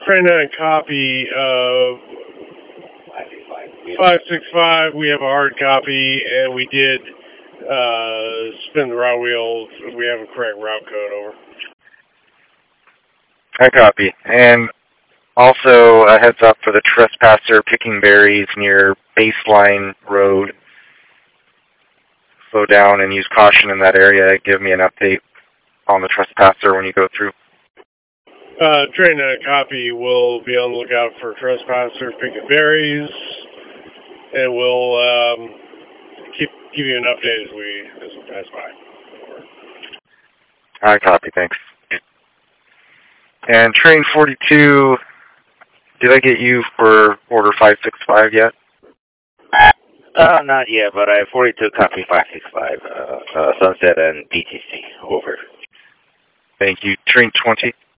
Train 9 copy of 565. We have a hard copy, and we did spin the route wheel. We have a correct route code, over. I copy. And also a heads up for the trespasser picking berries near Baseline Road. Slow down and use caution in that area. Give me an update on the trespasser when you go through. Train 9 copy will be on the lookout for trespassers picking berries, and we'll give you an update as we pass by. I copy, thanks. And train 42, did I get you for order 565 yet? Not yet, but I have 42 copy 565, Sunset and BTC, over. Thank you. Train 20?